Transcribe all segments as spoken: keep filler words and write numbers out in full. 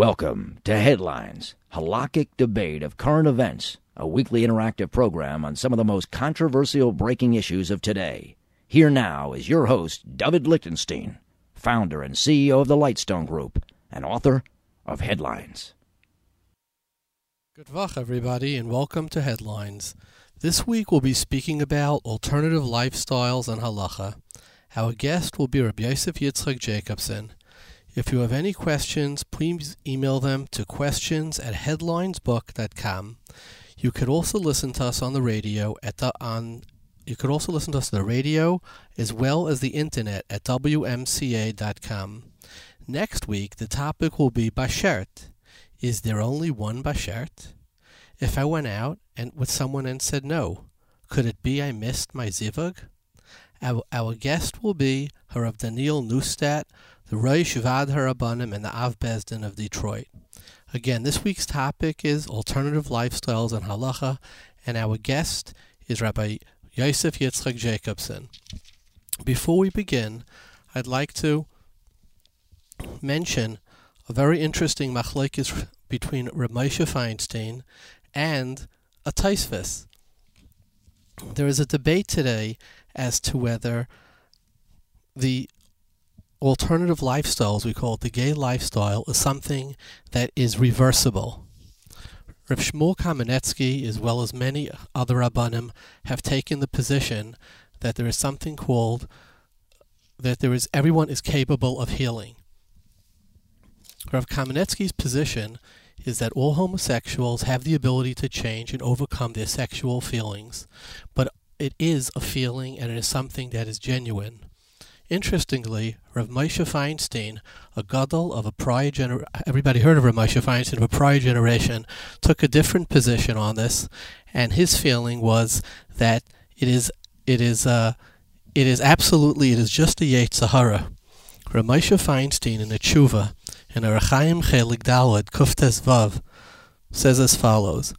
Welcome to Headlines, halakhic debate of current events, a weekly interactive program on some of the most controversial breaking issues of today. Here now is your host, David Lichtenstein, founder and C E O of the Lightstone Group, and author of Headlines. Good vach, everybody, and welcome to Headlines. This week we'll be speaking about alternative lifestyles and halacha. Our guest will be Rabbi Yosef Yitzchak Jacobson. If you have any questions, please email them to questions at headlinesbook dot com. You could also listen to us on the radio at the on. You could also listen to us on the radio as well as the internet at W M C A dot com. Next week, the topic will be bashert. Is there only one bashert? If I went out and with someone and said no, could it be I missed my zivug? Our, our guest will be Harav Daniel Neustadt, the Rosh Vad HaRabbanim and the Av Bezdin of Detroit. Again, this week's topic is alternative lifestyles and halacha, and our guest is Rabbi Yosef Yitzchak Jacobson. Before we begin, I'd like to mention a very interesting machlokes between Reb Moshe Feinstein and a Tosfos. There is a debate today as to whether the alternative lifestyles, we call it the gay lifestyle, is something that is reversible. Reb Shmuel Kamenetsky, as well as many other Rabbanim, have taken the position that there is something called, that there is, everyone is capable of healing. Rav Kamenetsky's position is that all homosexuals have the ability to change and overcome their sexual feelings, but it is a feeling and it is something that is genuine. Interestingly, Rav Moshe Feinstein, a gadol of a prior generation, everybody heard of Rav Moshe Feinstein of a prior generation, took a different position on this, and his feeling was that it is, it is, uh, it is absolutely, it is just a Yetzer Hara. Rav Moshe Feinstein in the Tshuva, in Orach Chaim Chelik Daled Kuftes Vav, says as follows.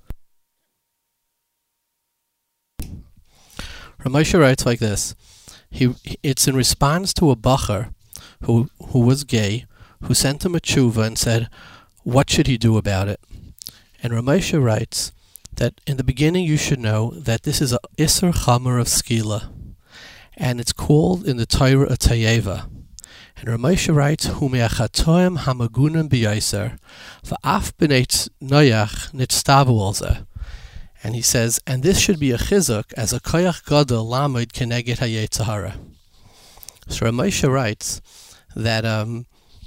Rav Moshe writes like this. He, it's in response to a bacher who who was gay, who sent him a tshuva and said, what should he do about it? And Rav Moshe writes that in the beginning you should know that this is a Isser Chamer of Skila, and it's called in the Torah a Tayeva. And Rav Moshe writes, Hu me'achatoim hamagunim b'yaiser, v'af b'nei noyach nitztavu al zeh. And he says, and this should be a chizuk as a koyach gadol lamed keneged hayetzer hara. So Rav Moshe writes that um,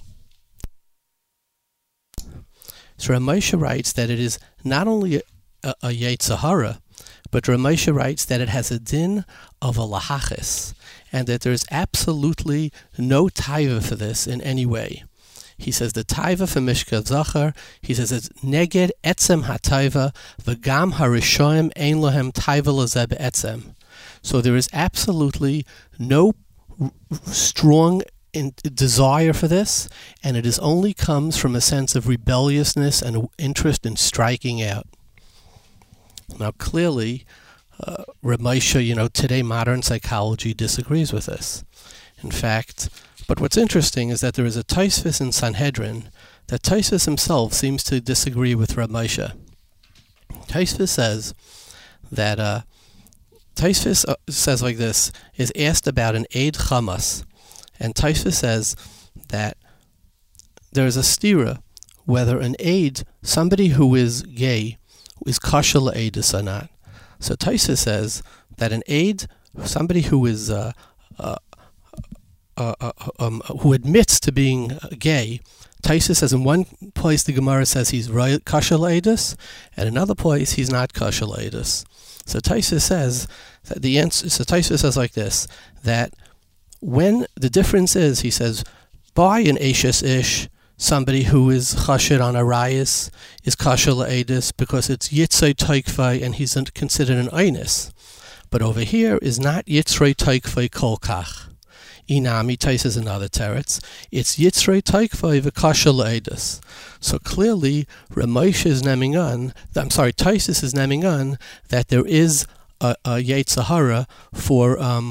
so Rav Moshe writes that it is not only a, a, a yetzer hara, but Rav Moshe writes that it has a din of a lahachis, and that there is absolutely no taiva for this in any way. He says the taiva for Mishka Zachar, he says it's neged etzem ha-taiva, v'gam harishoim ein lohem taiva lezeh be'etzem. So there is absolutely no r- strong in- desire for this, and it is only comes from a sense of rebelliousness and interest in striking out. Now clearly, uh, Reb Moshe, you know, today modern psychology disagrees with this. In fact, but what's interesting is that there is a Tosfos in Sanhedrin that Tosfos himself seems to disagree with Reb Moshe. Tosfos says that uh, Tosfos uh, says like this, is asked about an Eid Chamas, and Tosfos says that there is a stira whether an Eid, somebody who is gay, is kosher l'Eidus or not. So Tosfos says that an Eid, somebody who is uh, uh, Uh, uh, um, who admits to being uh, gay, Tosfos says in one place the Gemara says he's kosher l'Eidus, and another place he's not kosher l'Eidus. So Tosfos says that the answer. So Tosfos says like this, that when the difference is, he says, by an Ashes Ish, somebody who is chashed on a rayas is kosher l'Eidus because it's yitzrei toikvai and he's considered an einus, but over here is not yitzrei toikvai kolkach. Inami Tosfos another teretz. It's Yitzrei Toikvai v'Kosher l'Eidus. So clearly, Reb Moshe is naming on. I'm sorry, Tosfos is naming on that there is a, a Yetzer Hara for um,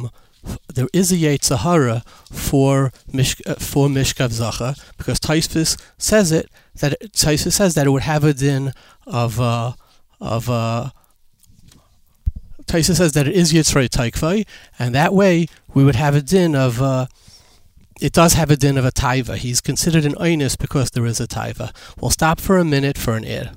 there is a Yetzer Hara for Mish, uh, for Mishkav Zacha, because Tosfos says it that it, Tosfos says that it would have a din of uh, of uh, Tosfos says that it is Yitzrei Taikvai, and that way we would have a din of uh, it does have a din of a taiva. He's considered an oinus because there is a taiva. We'll stop for a minute for an id.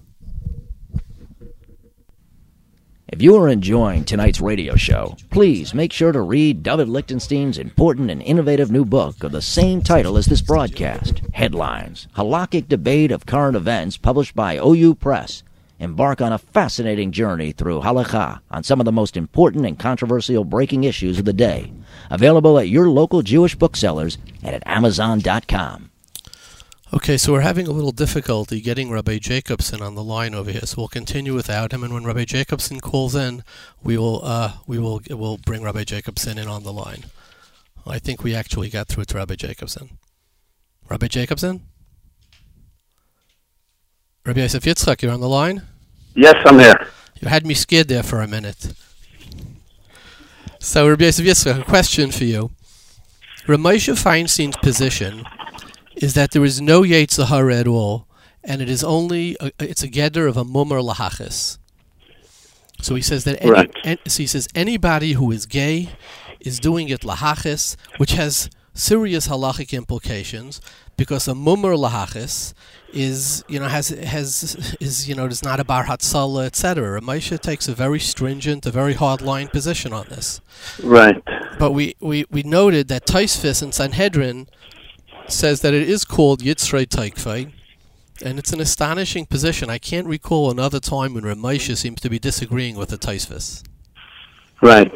If you are enjoying tonight's radio show, please make sure to read David Lichtenstein's important and innovative new book of the same title as this broadcast, Headlines, Halakhic Debate of Current Events, published by O U Press. Embark on a fascinating journey through halakha on some of the most important and controversial breaking issues of the day. Available at your local Jewish booksellers and at amazon dot com. Okay, so we're having a little difficulty getting Rabbi Jacobson on the line over here, so we'll continue without him. And when Rabbi Jacobson calls in, we will uh, we will we'll bring Rabbi Jacobson in on the line. I think we actually got through to Rabbi Jacobson. Rabbi Jacobson, Rabbi Yosef Yitzchak, you're on the line. Yes, I'm here. You had me scared there for a minute. So, Rabbi Yosef Yitzchak, a question for you. Ramosha Feinstein's position is that there is no Yetzer Hara at all, and it is only a, it's a geder of a mumar lahachis. So he says that any, right. en, so he says anybody who is gay is doing it lahachis, which has serious halachic implications, because a mumar lahachis is you know has has is you know is not a bar hatzala, et cetera. Ramosha takes a very stringent, a very hard line position on this. Right. But we, we, we noted that Tosfos in Sanhedrin says that it is called Yitzrei Taikvai, and it's an astonishing position. I can't recall another time when Ramosha seems to be disagreeing with the Tosfos. Right.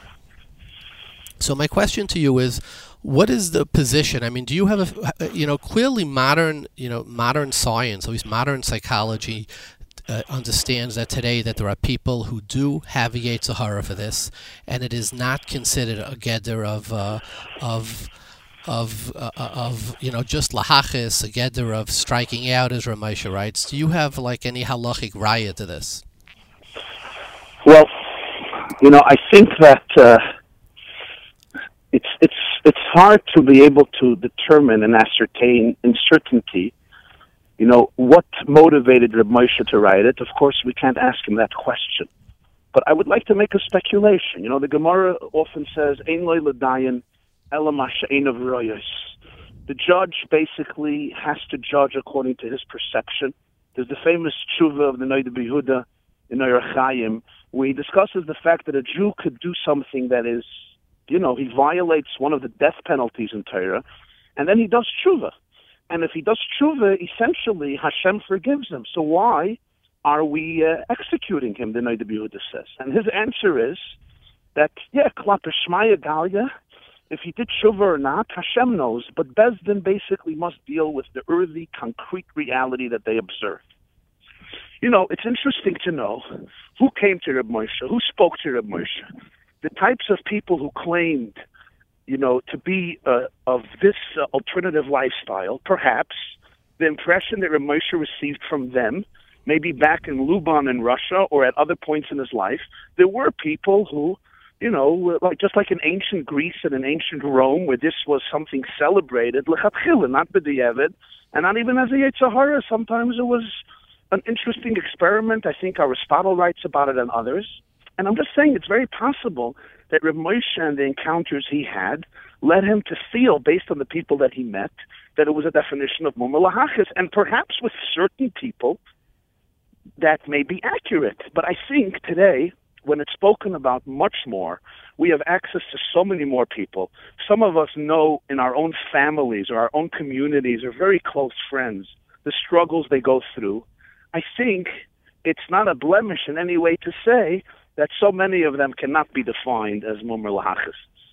So my question to you is, what is the position? I mean, do you have a, you know, clearly modern, you know, modern science, at least modern psychology, uh, understands that today that there are people who do have a Yetzer Hara for this, and it is not considered a geder of uh, of of uh, of you know just lahachis, a geder of striking out, as Ramosha writes. Do you have like any halachic raya to this? Well, you know, I think that uh, it's it's it's hard to be able to determine and ascertain in certainty, you know, what motivated Reb Moshe to write it. Of course, we can't ask him that question. But I would like to make a speculation. You know, the Gemara often says, Ein lo l'dayan ela ma she'einav royos. The judge basically has to judge according to his perception. There's the famous tshuva of the Noda B'Yehuda in Oyer Chaim, where he discusses the fact that a Jew could do something that is, you know, he violates one of the death penalties in Torah, and then he does tshuva. And if he does tshuva, essentially Hashem forgives him. So why are we uh, executing him, the Noda B'Yehuda says? And his answer is that, yeah, klaper shmaya galia, if he did tshuva or not, Hashem knows, but Beis Din basically must deal with the early, concrete reality that they observe. You know, it's interesting to know who came to Reb Moshe, who spoke to Reb Moshe. The types of people who claimed, you know, to be uh, of this uh, alternative lifestyle, perhaps the impression that Reb Moshe received from them, maybe back in Luban in Russia or at other points in his life, there were people who, you know, like just like in ancient Greece and in ancient Rome, where this was something celebrated, lechatchila, not b'diavad, and not even as a Yetzer Hara. Sometimes it was an interesting experiment. I think Aristotle writes about it and others. And I'm just saying it's very possible that Reb Moshe and the encounters he had led him to feel, based on the people that he met, that it was a definition of mumar lahachis, and perhaps with certain people that may be accurate. But I think today, when it's spoken about much more, we have access to so many more people. Some of us know in our own families or our own communities or very close friends the struggles they go through. I think it's not a blemish in any way to say that so many of them cannot be defined as mumar lahachis.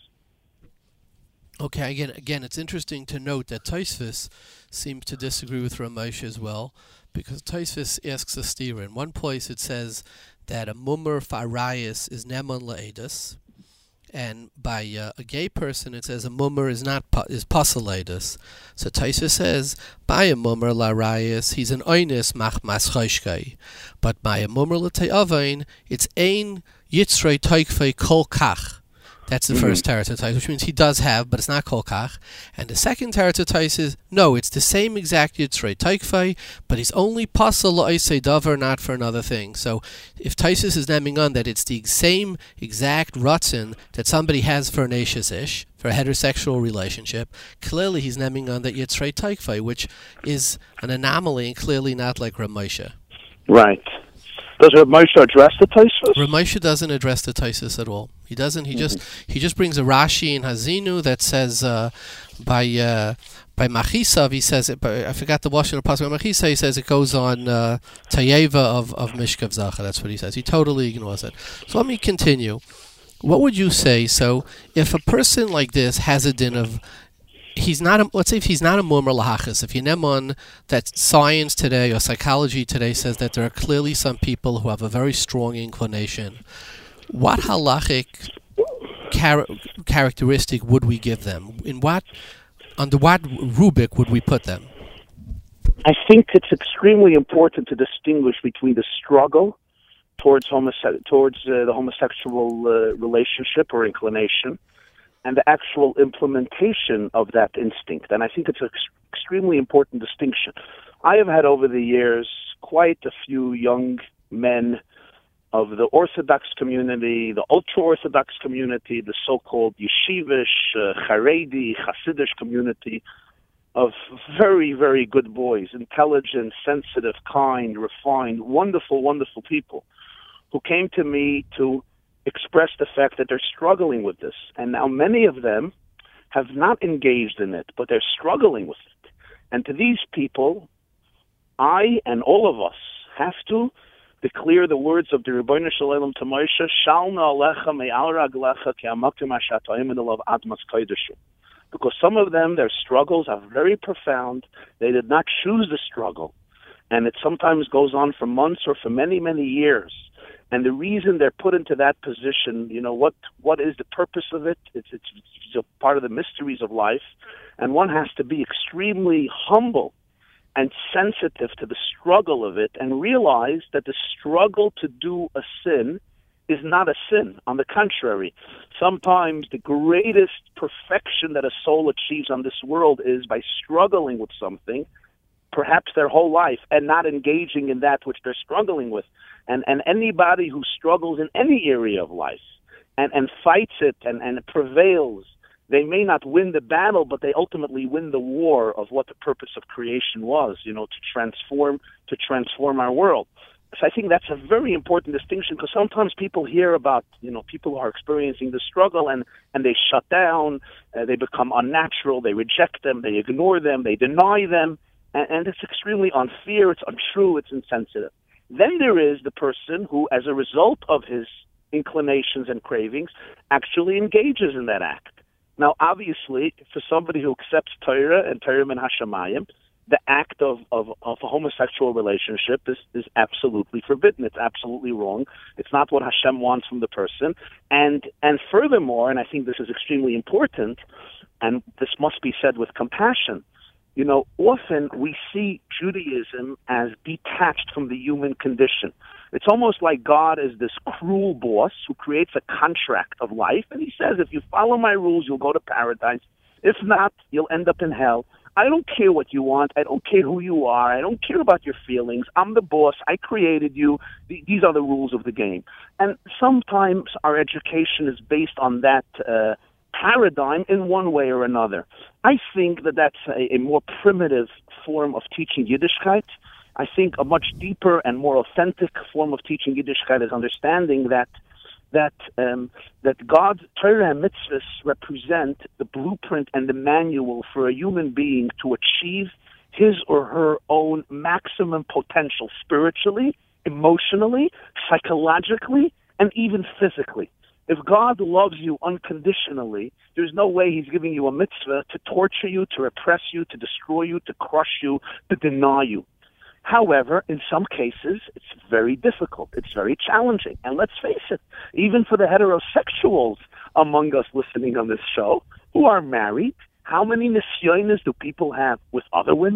Okay, again, again, it's interesting to note that Tosfos seems to disagree with Ramosha as well, because Tosfos asks a steer. In one place it says that a mumar farayis is neman la'edus, and by uh, a gay person it says a mumar is not is pasaledus. So Tosfos says by a mumar larayis he's an oinus machmas choshkai, but by a mumar l'te'avain it's ein yitzrei toikfei kol kach, That's the Mhm. first teratotais, which means he does have, but it's not kolkach. And the second teratotais is, no, it's the same exact Yitzrei Taikfai, but he's only pasal la'isei davar, not for another thing. So if Taisus is naming on that it's the same exact rutzin that somebody has for an Eishes Ish, for a heterosexual relationship, clearly he's naming on that Yitzrei Taikfai, which is an anomaly and clearly not like Ramosha. Right. Does Reb Moshe address the Tosfos? Ramosha doesn't address the Taisus at all. He doesn't. He mm-hmm. just he just brings a Rashi in Hazinu that says uh, by uh, by Machisav. He says it. By, I forgot the Washington Pasuk. Machisav. He says it goes on uh, Tayeva of of Mishkav Zacha. That's what he says. He totally ignores it. So let me continue. What would you say? So if a person like this has a din of He's not. A, let's say if he's not a mumar lahachis, if you nemon that science today or psychology today says that there are clearly some people who have a very strong inclination, what halachic char- characteristic would we give them? In what, under what rubric would we put them? I think it's extremely important to distinguish between the struggle towards homose- towards uh, the homosexual uh, relationship or inclination, and the actual implementation of that instinct. And I think it's an ex- extremely important distinction. I have had over the years quite a few young men of the Orthodox community, the ultra-Orthodox community, the so-called yeshivish, uh, Haredi, Hasidish community, of very, very good boys, intelligent, sensitive, kind, refined, wonderful, wonderful people who came to me to express the fact that they're struggling with this. And now many of them have not engaged in it, but they're struggling with it. And to these people, I and all of us have to declare the words of the Rebbeinu Shalom to Moshe, Shalna alecha me'al raglecha ki amakim ashatayim elav admas kodesh. Because some of them, their struggles are very profound. They did not choose the struggle. And it sometimes goes on for months or for many, many years. And the reason they're put into that position, you know, what what is the purpose of it? It's, it's, it's a part of the mysteries of life. And one has to be extremely humble and sensitive to the struggle of it and realize that the struggle to do a sin is not a sin. On the contrary, sometimes the greatest perfection that a soul achieves on this world is by struggling with something, perhaps their whole life, and not engaging in that which they're struggling with. And and anybody who struggles in any area of life and, and fights it and, and prevails, they may not win the battle, but they ultimately win the war of what the purpose of creation was, you know, to transform to transform our world. So I think that's a very important distinction, because sometimes people hear about, you know, people who are experiencing the struggle and, and they shut down, uh, they become unnatural, they reject them, they ignore them, they deny them, and, and it's extremely unfair, it's untrue, it's insensitive. Then there is the person who, as a result of his inclinations and cravings, actually engages in that act. Now, obviously, for somebody who accepts Torah and Torah min hashamayim, the act of, of, of a homosexual relationship is, is absolutely forbidden. It's absolutely wrong. It's not what Hashem wants from the person. And and furthermore, and I think this is extremely important, and this must be said with compassion, you know, often we see Judaism as detached from the human condition. It's almost like God is this cruel boss who creates a contract of life, and he says, if you follow my rules, you'll go to paradise. If not, you'll end up in hell. I don't care what you want. I don't care who you are. I don't care about your feelings. I'm the boss. I created you. These are the rules of the game. And sometimes our education is based on that uh, paradigm in one way or another. I think that that's a, a more primitive form of teaching Yiddishkeit. I think a much deeper and more authentic form of teaching Yiddishkeit is understanding that that um, that God's Torah and mitzvahs represent the blueprint and the manual for a human being to achieve his or her own maximum potential spiritually, emotionally, psychologically, and even physically. If God loves you unconditionally, there's no way he's giving you a mitzvah to torture you, to repress you, to destroy you, to crush you, to deny you. However, in some cases, it's very difficult. It's very challenging. And let's face it, even for the heterosexuals among us listening on this show who are married, how many nisyonos do people have with other women?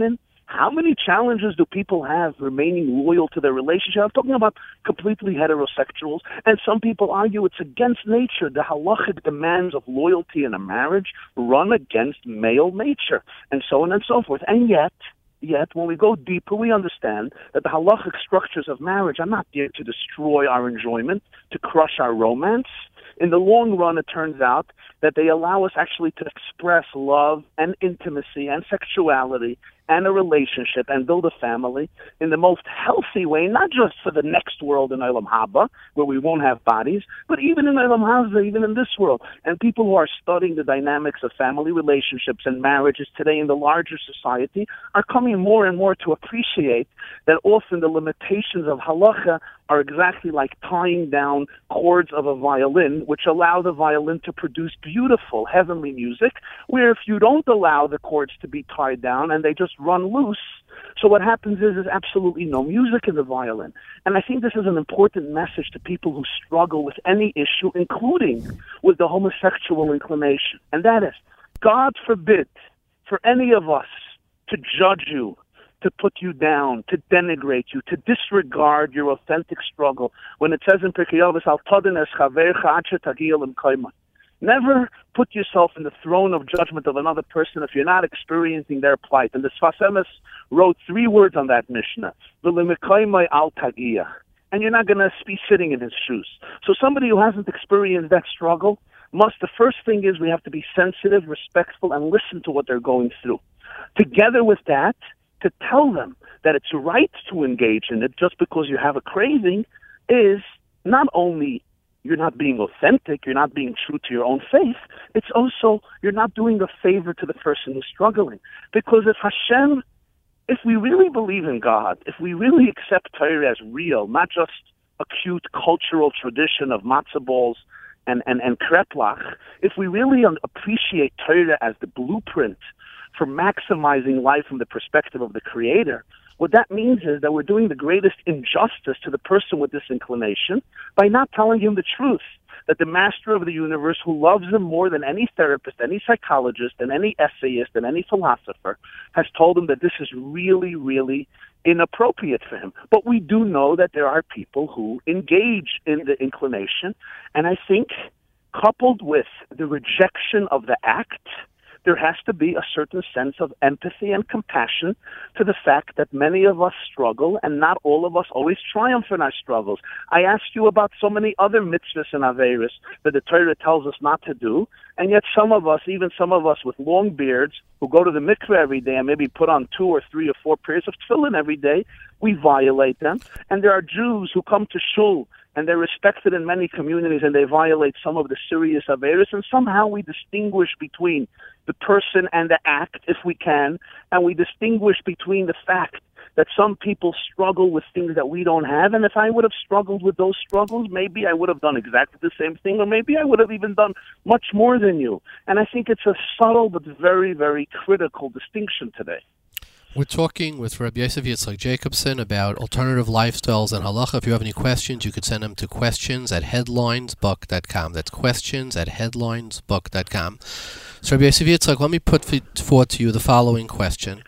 How many challenges do people have remaining loyal to their relationship? I'm talking about completely heterosexuals, and some people argue it's against nature. The halachic demands of loyalty in a marriage run against male nature, and so on and so forth. And yet, Yet, when we go deeper, we understand that the halachic structures of marriage are not there to destroy our enjoyment, to crush our romance. In the long run, it turns out that they allow us actually to express love and intimacy and sexuality and a relationship and build a family in the most healthy way, not just for the next world in Olam Haba, where we won't have bodies, but even in Olam Haba, even in this world. And people who are studying the dynamics of family relationships and marriages today in the larger society are coming more and more to appreciate that often the limitations of halacha are exactly like tying down chords of a violin, which allow the violin to produce beautiful, heavenly music, where if you don't allow the chords to be tied down and they just run loose, so what happens is there's absolutely no music in the violin. And I think this is an important message to people who struggle with any issue, including with the homosexual inclination. And that is, God forbid for any of us to judge you, to put you down, to denigrate you, to disregard your authentic struggle. When it says in Pirkei Avos, Al tadin es chavercha ad shetagiya l'mkoimo. Never put yourself in the throne of judgment of another person if you're not experiencing their plight. And the Sfas Emes wrote three words on that Mishnah. V'lemikoimo al tagiya. And you're not going to be sitting in his shoes. So somebody who hasn't experienced that struggle must, the first thing is we have to be sensitive, respectful, and listen to what they're going through. Together with that, to tell them that it's right to engage in it just because you have a craving is not only you're not being authentic, you're not being true to your own faith, it's also you're not doing a favor to the person who's struggling. Because if Hashem, if we really believe in God, if we really accept Torah as real, not just a cute cultural tradition of matzah balls and, and, and kreplach, if we really appreciate Torah as the blueprint for maximizing life from the perspective of the Creator, what that means is that we're doing the greatest injustice to the person with this inclination by not telling him the truth, that the master of the universe, who loves him more than any therapist, any psychologist, and any essayist, and any philosopher, has told him that this is really, really inappropriate for him. But we do know that there are people who engage in the inclination, and I think coupled with the rejection of the act, there has to be a certain sense of empathy and compassion to the fact that many of us struggle and not all of us always triumph in our struggles. I asked you about so many other mitzvahs and averos that the Torah tells us not to do, and yet some of us, even some of us with long beards, who go to the mikveh every day and maybe put on two or three or four pairs of tefillin every day, we violate them. And there are Jews who come to shul and they're respected in many communities, and they violate some of the serious averos, and somehow we distinguish between the person and the act, if we can, and we distinguish between the fact that some people struggle with things that we don't have, and if I would have struggled with those struggles, maybe I would have done exactly the same thing, or maybe I would have even done much more than you. And I think it's a subtle but very, very critical distinction today. We're talking with Rabbi Yosef Yitzchak Jacobson about alternative lifestyles and halacha. If you have any questions, you could send them to questions at headlinesbook dot com. That's questions at headlinesbook dot com. So Rabbi Yosef Yitzchak, let me put forth to you the following question.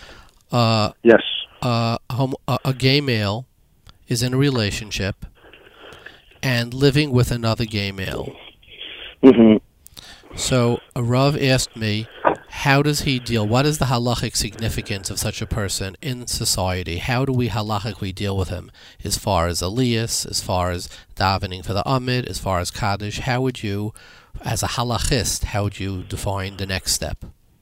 Uh, yes. Uh, a, a gay male is in a relationship and living with another gay male. Mm-hmm. So a Rav asked me, how does he deal? What is the halachic significance of such a person in society? How do we halachically deal with him as far as aliyas, as far as davening for the Amid, as far as Kaddish? How would you, as a halachist, how would you define the next step?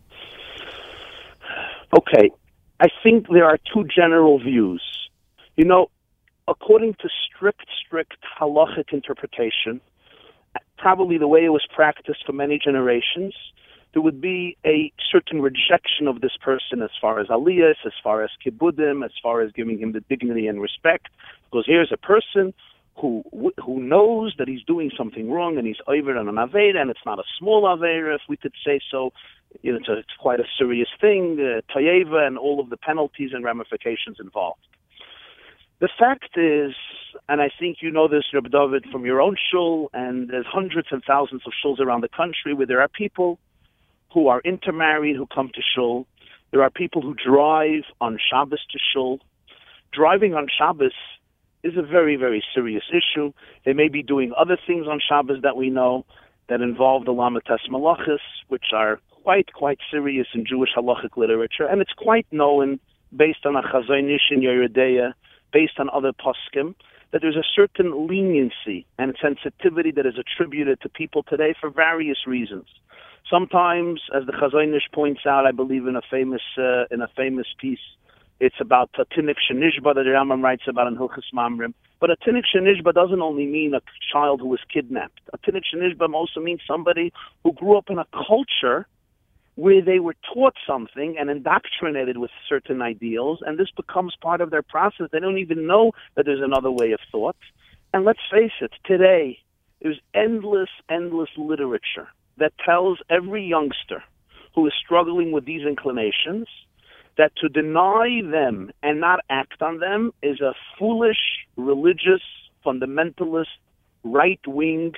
Okay. I think there are two general views. You know, according to strict, strict halachic interpretation, probably the way it was practiced for many generations, there would be a certain rejection of this person as far as aliyas, as far as kibbudim, as far as giving him the dignity and respect. Because here's a person who who knows that he's doing something wrong, and he's over on an aveira, and it's not a small aveira, if we could say so. You know, it's, a, it's quite a serious thing, uh, tayeva, and all of the penalties and ramifications involved. The fact is, and I think you know this, Reb David, from your own shul, and there's hundreds and thousands of shuls around the country where there are people who are intermarried, who come to shul, There are people who drive on Shabbos to shul. Driving on Shabbos is a very, very serious issue. They may be doing other things on Shabbos that we know that involve the Lamates Malachis, which are quite, quite serious in Jewish halachic literature, and it's quite known based on a Chazon Ish in Yoreh Deah, based on other poskim, that there's a certain leniency and sensitivity that is attributed to people today for various reasons. Sometimes, as the Chazon Ish points out, I believe in a famous uh, in a famous piece, it's about a Tinnik Shenishba that the Rambam writes about in Hilchos Mamrim. But a Tinnik Shenishba doesn't only mean a child who was kidnapped. A Tinnik Shenishba also means somebody who grew up in a culture where they were taught something and indoctrinated with certain ideals, and this becomes part of their process. They don't even know that there's another way of thought. And let's face it, today, there's endless, endless literature that tells every youngster who is struggling with these inclinations that to deny them and not act on them is a foolish, religious, fundamentalist, right-wing,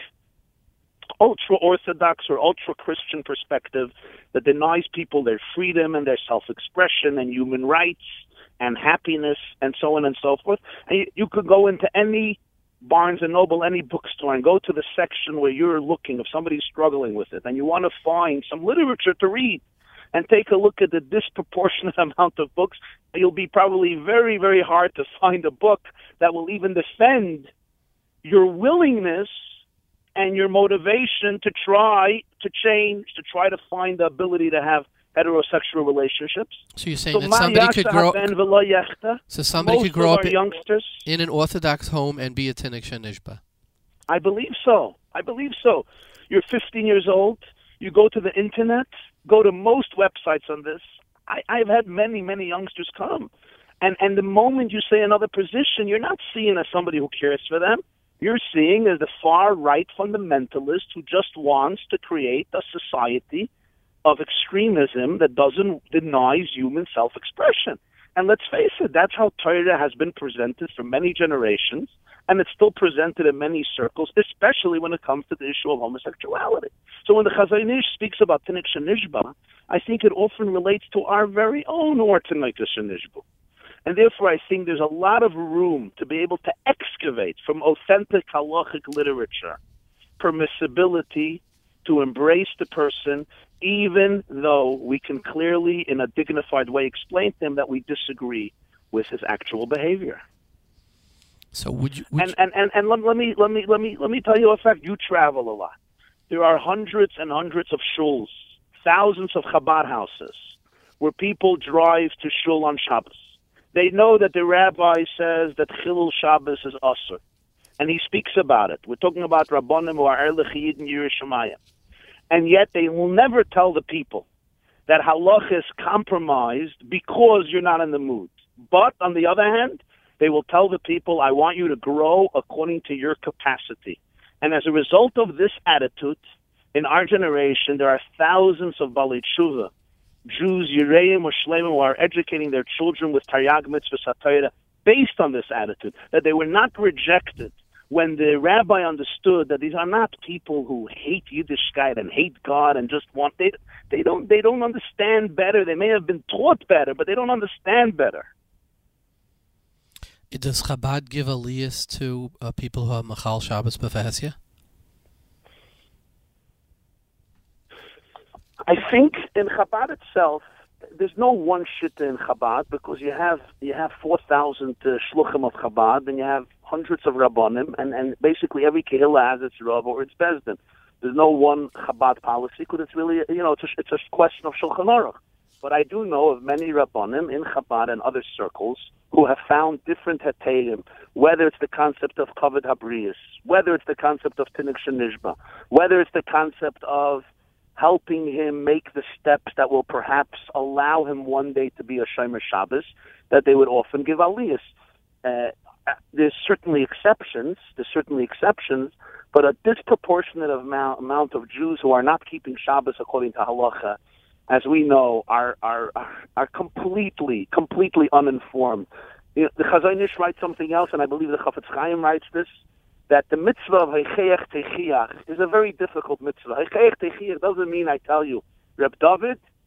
ultra-Orthodox or ultra-Christian perspective that denies people their freedom and their self-expression and human rights and happiness and so on and so forth. And you, you could go into any Barnes and Noble, any bookstore, and go to the section where you're looking, if somebody's struggling with it, and you want to find some literature to read, and take a look at the disproportionate amount of books, you'll be probably very, very hard to find a book that will even defend your willingness and your motivation to try to change, to try to find the ability to have heterosexual relationships. So you're saying so that somebody could grow up, so somebody could grow up in, youngsters, in an Orthodox home and be a Tinnik Shenishba? I believe so. I believe so. You're fifteen years old. You go to the internet, go to most websites on this. I, I've had many, many youngsters come. And, and the moment you say another position, you're not seeing as somebody who cares for them. You're seeing as the far-right fundamentalist who just wants to create a society of extremism that doesn't denies human self-expression. And let's face it, that's how Torah has been presented for many generations, and it's still presented in many circles, especially when it comes to the issue of homosexuality. So when the Chazon Ish speaks about Tinnik Shenishba, I think it often relates to our very own or Tinnik Shenishba. And therefore, I think there's a lot of room to be able to excavate from authentic halachic literature permissibility to embrace the person, even though we can clearly, in a dignified way, explain to him that we disagree with his actual behavior. So would you? Would and, and and and let, let me let me let me let me tell you a fact. You travel a lot. There are hundreds and hundreds of shuls, thousands of Chabad houses, where people drive to shul on Shabbos. They know that the rabbi says that Chilul Shabbos is asur, and he speaks about it. We're talking about Rabbanim who are Erlich Yid in Yerushalayim. And yet they will never tell the people that halach is compromised because you're not in the mood. But on the other hand, they will tell the people, I want you to grow according to your capacity. And as a result of this attitude, in our generation, there are thousands of Balei Tshuva, Jews, Yireim or Shleimim, who are educating their children with Taryag Mitzvah Satayra based on this attitude, that they were not rejected when the rabbi understood that these are not people who hate Yiddishkeit and hate God and just want, they, they don't they don't understand better. They may have been taught better, but they don't understand better. Does Chabad give aliyas to uh, people who have Machal Shabbos B'Vehesya? I think in Chabad itself, there's no one shitta in Chabad because you have you have four thousand uh, shluchim of Chabad and you have hundreds of rabbanim, and, and basically every kehillah has its rav or its bezdin. There's no one Chabad policy because it's really, you know, it's a, it's a question of Shulchan Aruch. But I do know of many rabbanim in Chabad and other circles who have found different heterim, whether it's the concept of kavod habriyas, whether it's the concept of Tinnik Shenishba, whether it's the concept of helping him make the steps that will perhaps allow him one day to be a Shomer Shabbos, that they would often give aliyas. Uh, there's certainly exceptions, there's certainly exceptions, but a disproportionate amount, amount of Jews who are not keeping Shabbos according to halacha, as we know, are are are completely, completely uninformed. You know, the Chazon Ish writes something else, and I believe the Chafetz Chaim writes this, that the mitzvah of Heicheyech Techiach is a very difficult mitzvah. Heicheyech Techiach doesn't mean I tell you, Reb David,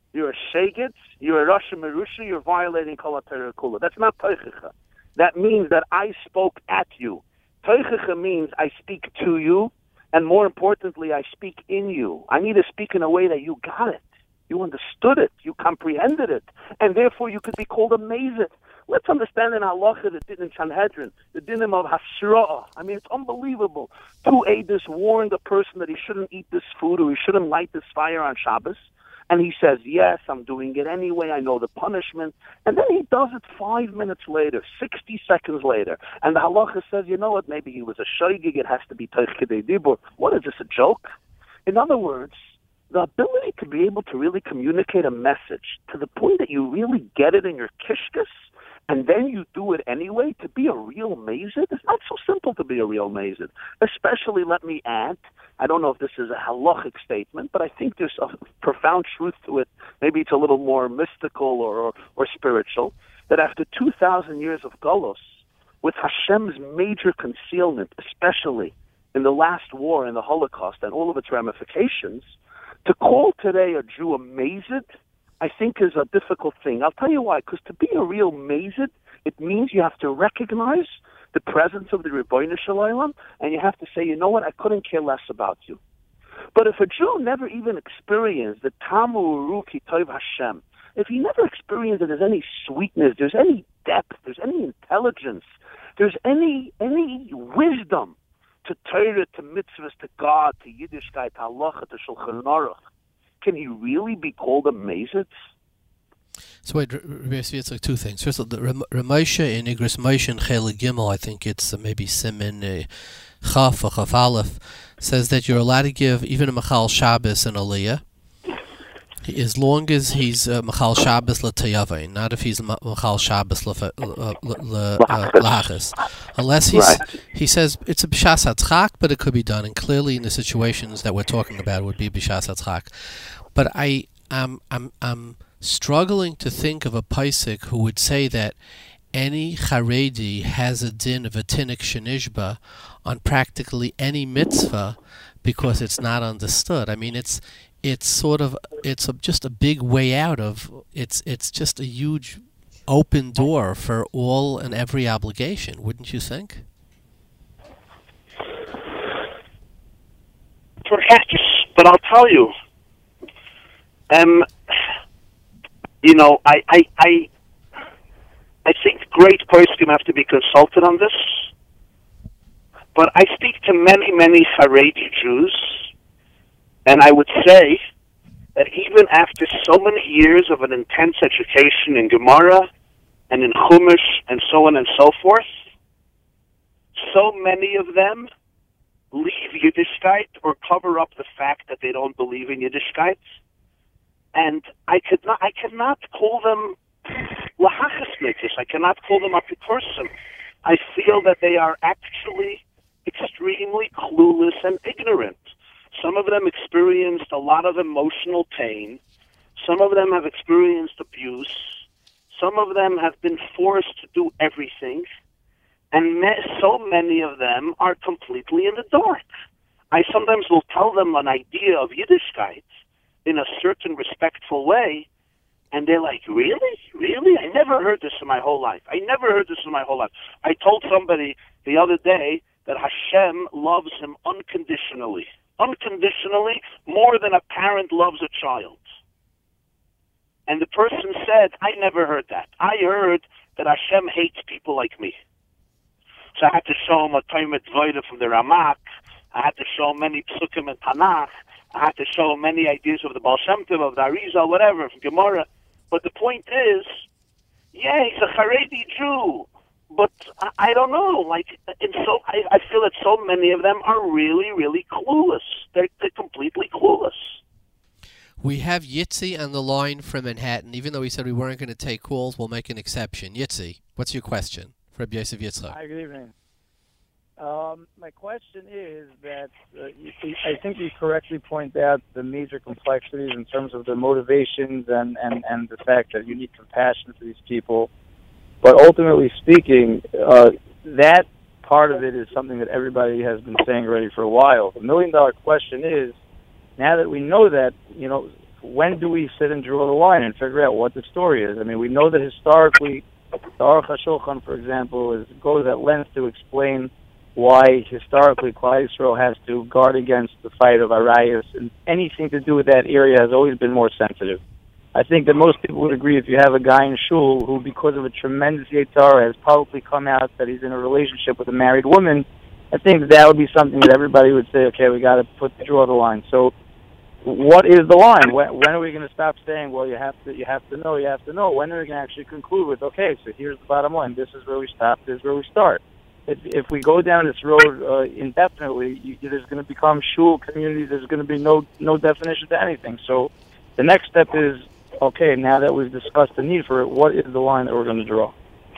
you're a shegit, you're a Rosh Merusha, you're violating Kol HaTorah Kula. That's not Teichecha. That means that I spoke at you. Teichecha means I speak to you, and more importantly, I speak in you. I need to speak in a way that you got it. You understood it. You comprehended it. And therefore, you could be called amazed. Let's understand in halacha the din in Sanhedrin, the dinim of Hashra'ah. I mean, it's unbelievable. Two Eidos warned a person that he shouldn't eat this food or he shouldn't light this fire on Shabbos. And he says, yes, I'm doing it anyway. I know the punishment. And then he does it five minutes later, sixty seconds later. And the halacha says, you know what, maybe he was a shoygig. It has to be teich kedei dibur. What is this, a joke? In other words, the ability to be able to really communicate a message to the point that you really get it in your kishkas, and then you do it anyway, to be a real mazid, it's not so simple to be a real mazid. Especially, let me add, I don't know if this is a halachic statement, but I think there's a profound truth to it. Maybe it's a little more mystical or, or, or spiritual, that after two thousand years of Golos, with Hashem's major concealment, especially in the last war, in the Holocaust, and all of its ramifications, to call today a Jew a mazid, I think is a difficult thing. I'll tell you why. Because to be a real mazid, it means you have to recognize the presence of the Rebbeinu Shalom, and you have to say, you know what, I couldn't care less about you. But if a Jew never even experienced the Tamu Uru Ki Tov Hashem, if he never experienced that there's any sweetness, there's any depth, there's any intelligence, there's any any wisdom to Torah, to mitzvahs, to God, to Yiddishkeit, to halacha, to Shulchan Aruch, can he really be called a mazid? So wait, it's like two things. First of all, the Ramosha in Igros Moshe and Chele Gimel, I think it's uh, maybe Simin uh, Chaf or Chaf Aleph, says that you're allowed to give even a Machal Shabbos an Aliyah, as long as he's uh, Machal Shabbos l'Tayavin, not if he's Machal Shabbos l'Achas. Unless he's, right. He says it's a B'shas HaTzchak, but it could be done, and clearly in the situations that we're talking about would be B'shas HaTzchak. But I, I'm, I'm, I'm struggling to think of a Paisik who would say that any Haredi has a din of a Tinnik Shenishba on practically any mitzvah because it's not understood. I mean, it's it's sort of it's a, just a big way out of it's it's just a huge open door for all and every obligation, wouldn't you think? Perhaps, but I'll tell you, um, you know, I I I, I think great poskim have to be consulted on this, but I speak to many many Haredi Jews. And I would say that even after so many years of an intense education in Gemara and in Chumash and so on and so forth, so many of them leave Yiddishkeit or cover up the fact that they don't believe in Yiddishkeit. And I could not, I cannot call them lahachas. I cannot call them a person. I feel that they are actually extremely clueless and ignorant. Some of them experienced a lot of emotional pain. Some of them have experienced abuse. Some of them have been forced to do everything. And so many of them are completely in the dark. I sometimes will tell them an idea of Yiddishkeit in a certain respectful way, and they're like, really? Really? I never heard this in my whole life. I never heard this in my whole life. I told somebody the other day that Hashem loves him unconditionally. Unconditionally, more than a parent loves a child. And the person said, I never heard that. I heard that Hashem hates people like me. So I had to show him a Toimet Voida from the Ramak. I had to show him many psukim and Tanakh. I had to show him many ideas of the Baal Shem Tov, of the Arizal, whatever, from Gemara. But the point is, yeah, he's a Haredi Jew. But I, I don't know, like, and so I, I feel that so many of them are really, really clueless. They're, they're completely clueless. We have Yitzi on the line from Manhattan. Even though we said we weren't going to take calls, we'll make an exception. Yitzi, what's your question for Rabbi Yosef Yitzchak? Hi, good evening. Um, my question is that uh, you, I think you correctly point out the major complexities in terms of the motivations and, and, and the fact that you need compassion for these people. But ultimately speaking, uh, that part of it is something that everybody has been saying already for a while. The million-dollar question is, now that we know that, you know, when do we sit and draw the line and figure out what the story is? I mean, we know that historically, the Aruch HaShulchan, for example, is, goes at length to explain why historically Klal Yisrael has to guard against the fight of Arayos, and anything to do with that area has always been more sensitive. I think that most people would agree if you have a guy in shul who, because of a tremendous Yetzirah, has publicly come out that he's in a relationship with a married woman, I think that would be something that everybody would say, okay, we got to put draw the line. So, what is the line? When, when are we going to stop saying, well, you have to, you have to know, you have to know? When are we going to actually conclude with, okay, so here's the bottom line. This is where we stop. This is where we start. If, if we go down this road uh, indefinitely, you, there's going to become shul communities. There's going to be no no definition to anything. So, the next step is, okay, now that we've discussed the need for it, what is the line that we're going to draw?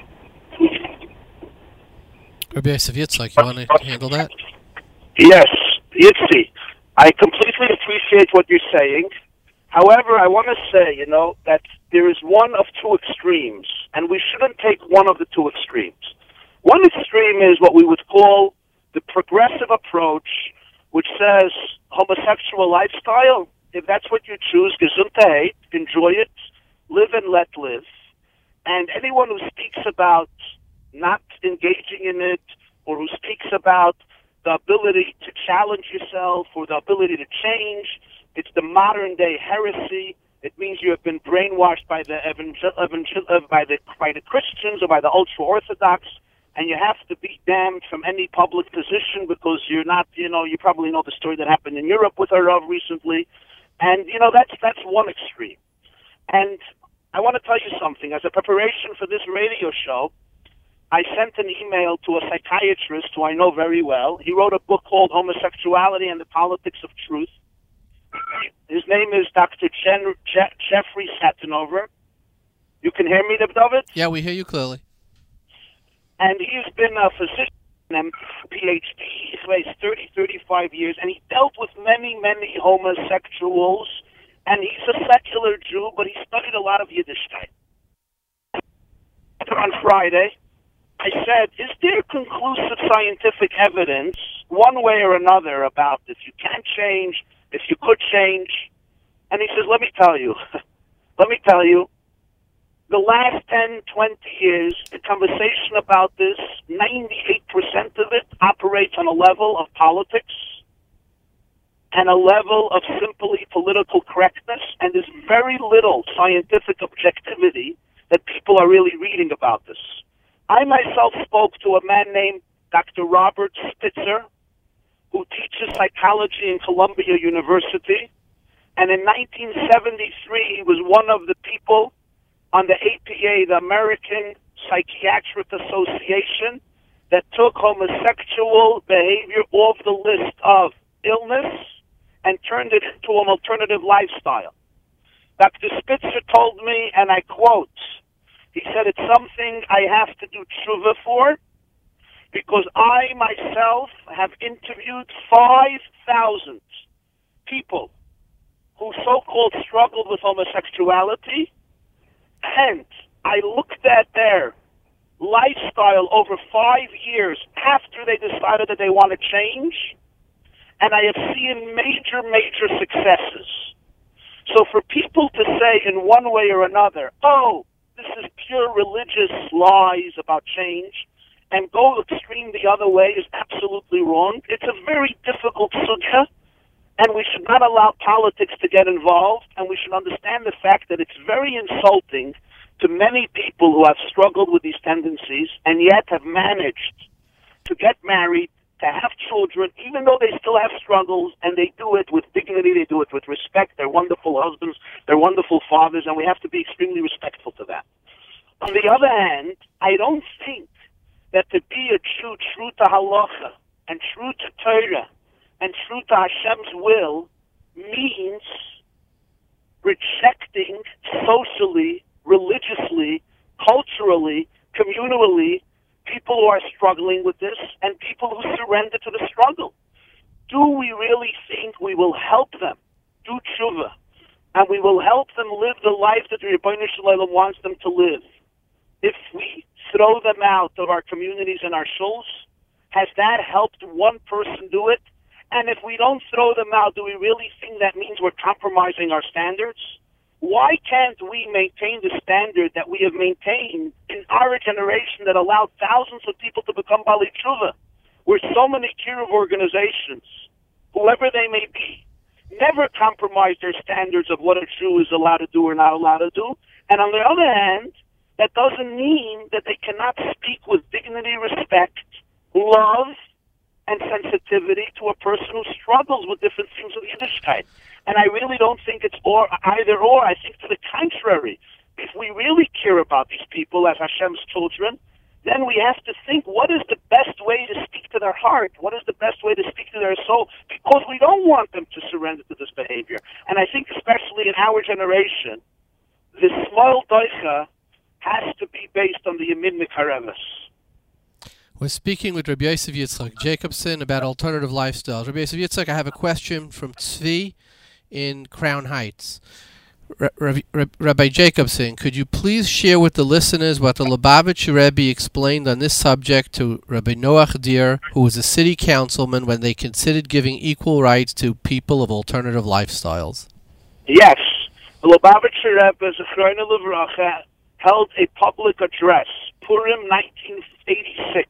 Rabbi Yosef Yitzchak, you want to handle that? Yes, Yitzi. I completely appreciate what you're saying. However, I want to say, you know, that there is one of two extremes, and we shouldn't take one of the two extremes. One extreme is what we would call the progressive approach, which says homosexual lifestyle, if that's what you choose, gesundheit, enjoy it, live and let live. And anyone who speaks about not engaging in it, or who speaks about the ability to challenge yourself or the ability to change, it's the modern day heresy. It means you have been brainwashed by the evangel- evangel- uh, by the by the Christians or by the ultra orthodox, and you have to be damned from any public position because you're not, you know, you probably know the story that happened in Europe with our Rav recently, and you know that's that's one extreme. And I want to tell you something. As a preparation for this radio show, I sent an email to a psychiatrist who I know very well. He wrote a book called Homosexuality and the Politics of Truth. His name is Doctor Jen, Je- Jeffrey Satinover. You can hear me, David? Yeah, we hear you clearly. And he's been a physician and P H D. He's raised thirty, thirty-five years, and he dealt with many, many homosexuals. And he's a secular Jew, but he studied a lot of Yiddishkeit. On Friday, I said, is there conclusive scientific evidence, one way or another, about if you can change, if you could change? And he says, let me tell you, let me tell you, the last ten, twenty years, the conversation about this, ninety-eight percent of it operates on a level of politics and a level of simply political correctness, and there's very little scientific objectivity that people are really reading about this. I myself spoke to a man named Doctor Robert Spitzer, who teaches psychology in Columbia University, and in nineteen seventy-three he was one of the people on the A P A, the American Psychiatric Association, that took homosexual behavior off the list of illness and turned it into an alternative lifestyle. Doctor Spitzer told me, and I quote, he said, it's something I have to do tshuva for, because I myself have interviewed five thousand people who so-called struggled with homosexuality, and I looked at their lifestyle over five years after they decided that they want to change, and I have seen major, major successes. So for people to say in one way or another, oh, this is pure religious lies about change, and go extreme the other way is absolutely wrong. It's a very difficult sugya, and we should not allow politics to get involved, and we should understand the fact that it's very insulting to many people who have struggled with these tendencies and yet have managed to get married, to have children, even though they still have struggles, and they do it with dignity, they do it with respect. They're wonderful husbands, they're wonderful fathers, and we have to be extremely respectful to that. On the other hand, I don't think that to be a Jew true to halacha and true to Torah and true to Hashem's will means rejecting socially, religiously, culturally, communally, people who are struggling with this and people who surrender to the struggle. Do we really think we will help them do tshuva and we will help them live the life that the Rebbeinu Shalom wants them to live if we throw them out of our communities and our shuls? Has that helped one person do it? And if we don't throw them out, do we really think that means we're compromising our standards? Why can't we maintain the standard that we have maintained in our generation that allowed thousands of people to become Bali Tshuva, where so many Kiruv organizations, whoever they may be, never compromise their standards of what a Jew is allowed to do or not allowed to do? And on the other hand, that doesn't mean that they cannot speak with dignity, respect, love, and sensitivity to a person who struggles with different things of Yiddishkeit. And I really don't think it's or either or. I think to the contrary. If we really care about these people as Hashem's children, then we have to think, what is the best way to speak to their heart? What is the best way to speak to their soul? Because we don't want them to surrender to this behavior. And I think especially in our generation, the small doicha has to be based on the Yemid Mikareves. We're speaking with Rabbi Yosef Yitzchak Jacobson about alternative lifestyles. Rabbi Yosef Yitzchak, I have a question from Tzvi in Crown Heights. Rabbi, Rabbi Jacobson, could you please share with the listeners what the Lubavitcher Rebbe explained on this subject to Rabbi Noach Deer, who was a city councilman, when they considered giving equal rights to people of alternative lifestyles? Yes. The Lubavitcher Rebbe, Zechrono Livracha, held a public address, Purim nineteen eighty-six,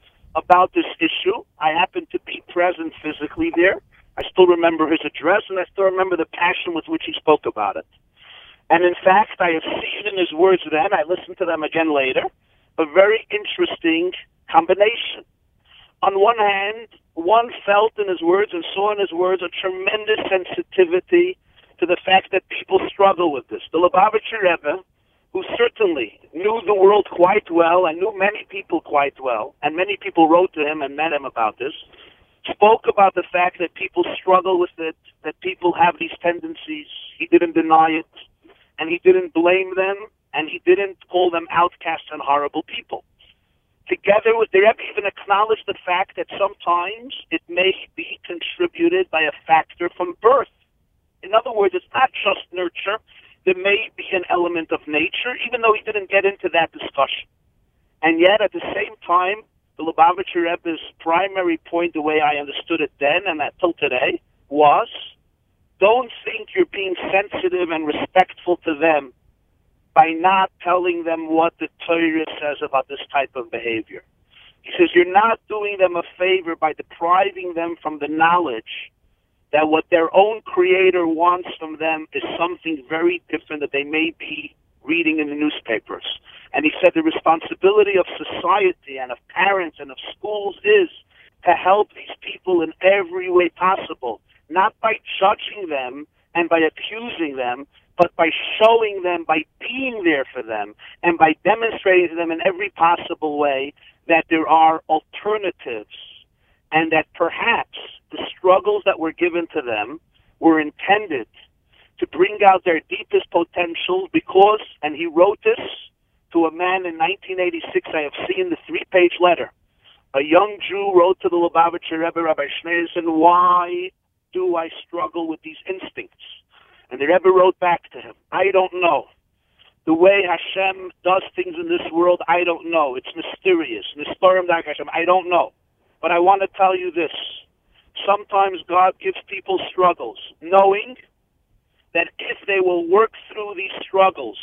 about this issue. I happened to be present physically there. I still remember his address, and I still remember the passion with which he spoke about it. And in fact, I have seen in his words then, I listened to them again later, a very interesting combination. On one hand, one felt in his words and saw in his words a tremendous sensitivity to the fact that people struggle with this. The Lubavitcher Rebbe, who certainly knew the world quite well and knew many people quite well, and many people wrote to him and met him about this, spoke about the fact that people struggle with it, that people have these tendencies. He didn't deny it, and he didn't blame them, and he didn't call them outcasts and horrible people. Together with the Rebbe even acknowledged the fact that sometimes it may be contributed by a factor from birth. In other words, it's not just nurture. There may be an element of nature, even though he didn't get into that discussion. And yet, at the same time, the Lubavitcher Rebbe's primary point, the way I understood it then and until today, was don't think you're being sensitive and respectful to them by not telling them what the Torah says about this type of behavior. He says you're not doing them a favor by depriving them from the knowledge that what their own Creator wants from them is something very different that they may be reading in the newspapers. And he said the responsibility of society and of parents and of schools is to help these people in every way possible, not by judging them and by accusing them, but by showing them, by being there for them, and by demonstrating to them in every possible way that there are alternatives, and that perhaps the struggles that were given to them were intended to bring out their deepest potential because, and he wrote this to a man in nineteen eighty-six, I have seen the three-page letter. A young Jew wrote to the Lubavitcher Rebbe, Rabbi Schneerson, why do I struggle with these instincts? And the Rebbe wrote back to him, I don't know. The way Hashem does things in this world, I don't know. It's mysterious. I don't know. But I want to tell you this. Sometimes God gives people struggles, knowing that if they will work through these struggles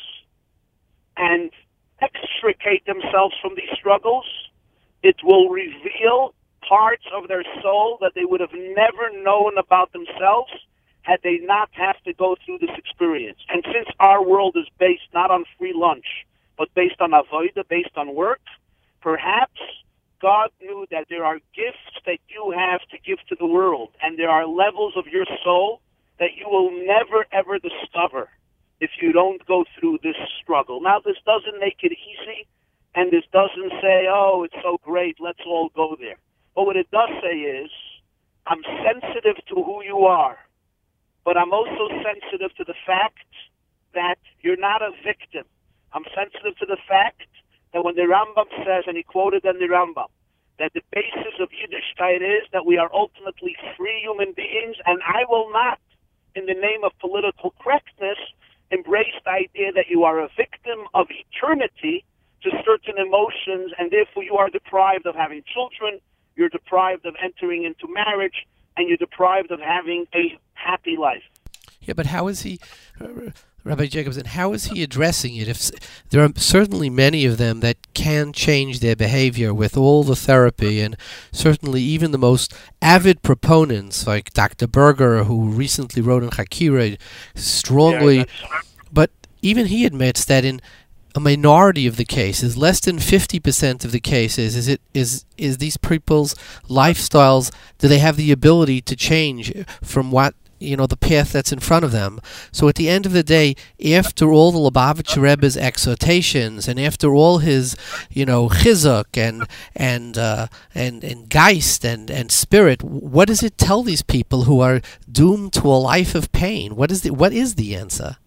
and extricate themselves from these struggles, it will reveal parts of their soul that they would have never known about themselves had they not have to go through this experience. And since our world is based not on free lunch, but based on avodah, based on work, perhaps God knew that there are gifts that you have to give to the world, and there are levels of your soul that you will never, ever discover if you don't go through this struggle. Now, this doesn't make it easy, and this doesn't say, oh, it's so great, let's all go there. But what it does say is, I'm sensitive to who you are, but I'm also sensitive to the fact that you're not a victim. I'm sensitive to the fact that when the Rambam says, and he quoted in the Rambam, that the basis of Yiddishkeit is that we are ultimately free human beings, and I will not, in the name of political correctness, embrace the idea that you are a victim of eternity to certain emotions, and therefore you are deprived of having children, you're deprived of entering into marriage, and you're deprived of having a happy life. Yeah, but how is he, Rabbi Jacobson, how is he addressing it? If there are certainly many of them that can change their behavior with all the therapy, and certainly even the most avid proponents like Doctor Berger, who recently wrote in Hakira, strongly, Yeah, but even he admits that in a minority of the cases, less than fifty percent of the cases, is it is is these people's lifestyles, do they have the ability to change from what, you know, the path that's in front of them. So at the end of the day, after all the Lubavitcher Rebbe's exhortations, and after all his, you know, chizuk and and uh, and and geist and, and spirit, what does it tell these people who are doomed to a life of pain? What is the what is the answer?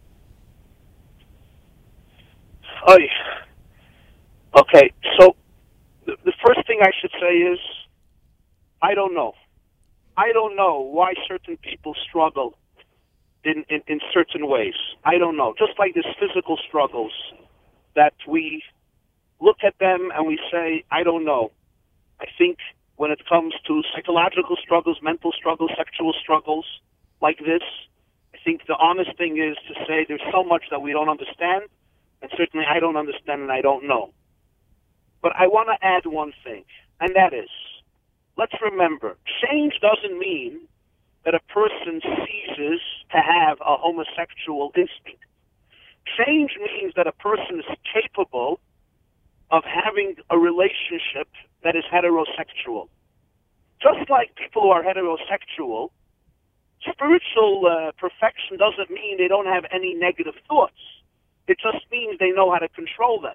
Oh, okay, so the, the first thing I should say is, I don't know. I don't know why certain people struggle in, in, in certain ways. I don't know. Just like there's physical struggles that we look at them and we say, I don't know. I think when it comes to psychological struggles, mental struggles, sexual struggles like this, I think the honest thing is to say there's so much that we don't understand, and certainly I don't understand and I don't know. But I want to add one thing, and that is, let's remember, change doesn't mean that a person ceases to have a homosexual instinct. Change means that a person is capable of having a relationship that is heterosexual. Just like people who are heterosexual, spiritual uh, perfection doesn't mean they don't have any negative thoughts. It just means they know how to control them.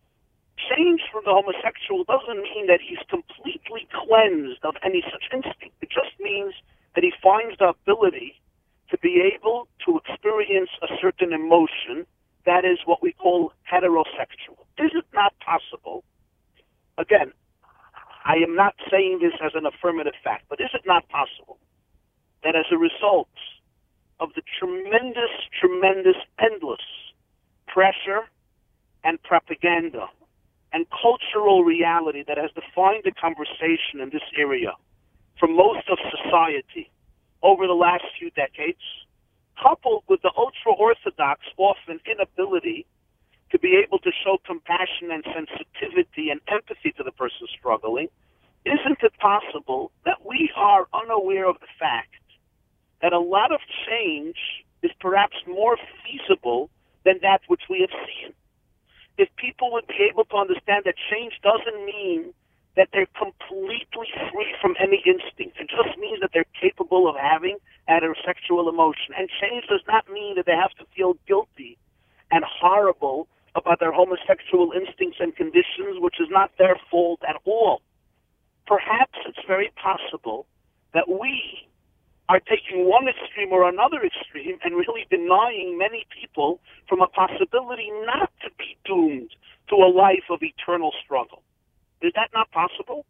Change from the homosexual doesn't mean that he's completely cleansed of any such instinct. It just means that he finds the ability to be able to experience a certain emotion that is what we call heterosexual. Is it not possible? Again, I am not saying this as an affirmative fact, but is it not possible that as a result of the tremendous, tremendous, endless pressure and propaganda and cultural reality that has defined the conversation in this area for most of society over the last few decades, coupled with the ultra-Orthodox often inability to be able to show compassion and sensitivity and empathy to the person struggling, isn't it possible that we are unaware of the fact that a lot of change is perhaps more feasible than that which we have seen? If people would be able to understand that change doesn't mean that they're completely free from any instinct. It just means that they're capable of having heterosexual emotion. And change does not mean that they have to feel guilty and horrible about their homosexual instincts and conditions, which is not their fault at all. Perhaps it's very possible that we are taking one extreme or another extreme and really denying many people from a possibility not to be doomed to a life of eternal struggle. Is that not possible?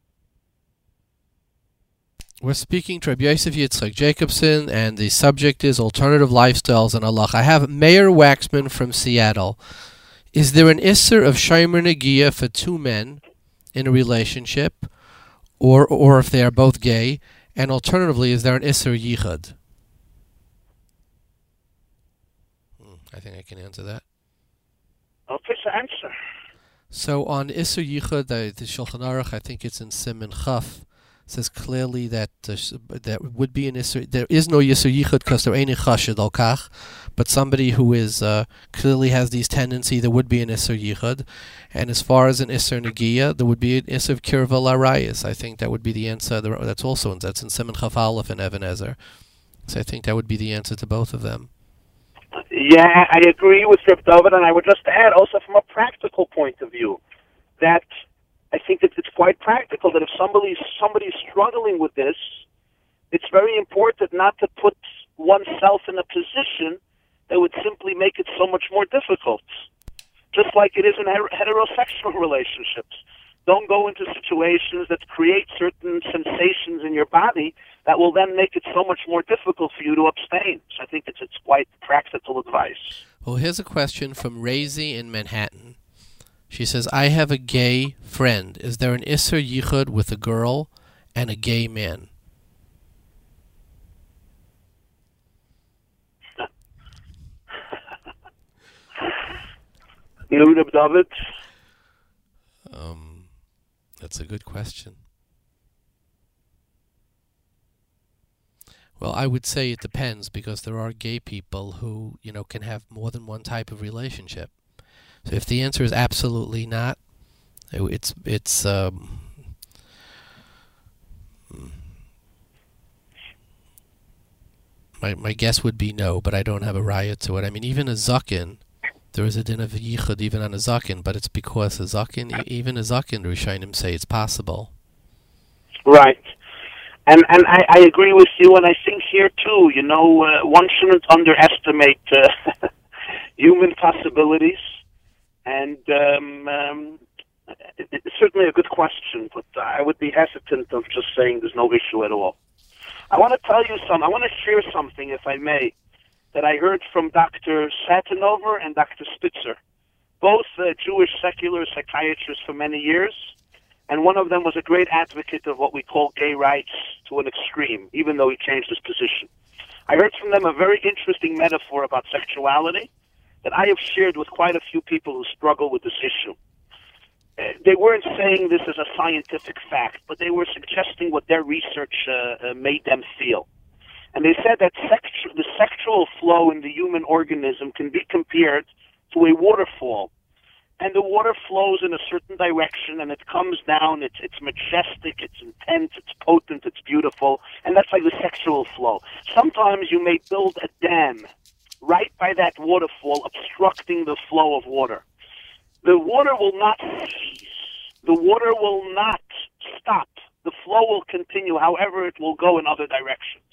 We're speaking to Rabbi Yosef Yitzchak Jacobson, and the subject is alternative lifestyles and Allah. I have Mayor Waxman from Seattle. Is there an isser of shomer negia for two men in a relationship, or or if they are both gay? And alternatively, is there an isser yichud? Hmm, I think I can answer that. Okay, so answer. So on isser yichud, the, the Shulchan Aruch, I think it's in Siman Chaf, says clearly that uh, there would be an isser. There is no isser yichud because there ain't a chashid al kach, but somebody who is uh, clearly has these tendencies, there would be an isser yichud. And as far as an isser negia, there would be an isser of kirva larayis. I think that would be the answer. That's also in, that's in Siman Chaf Aleph and Even Ezer. So I think that would be the answer to both of them. Yeah, I agree with Reb David, and I would just add also from a practical point of view that I think that it's quite practical that if somebody's somebody's struggling with this, it's very important not to put oneself in a position that would simply make it so much more difficult. Just like it is in heterosexual relationships. Don't go into situations that create certain sensations in your body that will then make it so much more difficult for you to abstain. So I think it's it's quite practical advice. Well, here's a question from Razy in Manhattan. She says, I have a gay friend. Is there an isser yichud with a girl and a gay man? Yehuda David? Um, that's a good question. Well, I would say it depends, because there are gay people who, you know, can have more than one type of relationship. So if the answer is absolutely not, it's it's um, my my guess would be no, but I don't have a raya to it. I mean, even a zaken, there is a din of yichud even on a zaken, but it's because a zaken, even a zaken, the Rishonim say it's possible. Right. And and I, I agree with you, and I think here too, you know, uh, one shouldn't underestimate uh, human possibilities. And um, um, it, it's certainly a good question, but I would be hesitant of just saying there's no issue at all. I want to tell you some. I want to share something, if I may, that I heard from Doctor Satinover and Doctor Spitzer, both uh, Jewish secular psychiatrists for many years. And one of them was a great advocate of what we call gay rights to an extreme, even though he changed his position. I heard from them a very interesting metaphor about sexuality that I have shared with quite a few people who struggle with this issue. Uh, they weren't saying this as a scientific fact, but they were suggesting what their research uh, uh, made them feel. And they said that sexu- the sexual flow in the human organism can be compared to a waterfall. And the water flows in a certain direction, and it comes down. It's it's majestic, it's intense, it's potent, it's beautiful, and that's like the sexual flow. Sometimes you may build a dam right by that waterfall, obstructing the flow of water. The water will not cease. The water will not stop. The flow will continue, however it will go in other directions.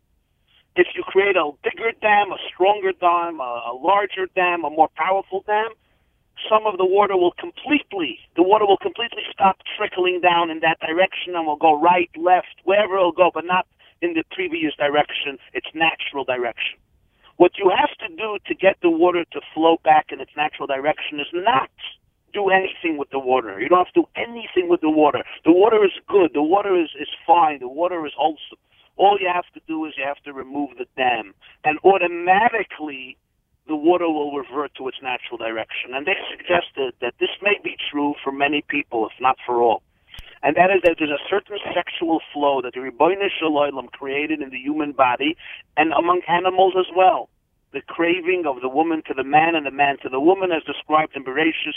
If you create a bigger dam, a stronger dam, a, a larger dam, a more powerful dam, some of the water will completely, the water will completely stop trickling down in that direction and will go right, left, wherever it'll go, but not in the previous direction, its natural direction. What you have to do to get the water to flow back in its natural direction is not do anything with the water. You don't have to do anything with the water. The water is good. The water is, is fine. The water is wholesome. All you have to do is you have to remove the dam. And automatically, the water will revert to its natural direction. And they suggested that this may be true for many people, if not for all. And that is that there's a certain sexual flow that the Ribbono Shel Olam created in the human body and among animals as well. The craving of the woman to the man and the man to the woman, as described in Bereshis.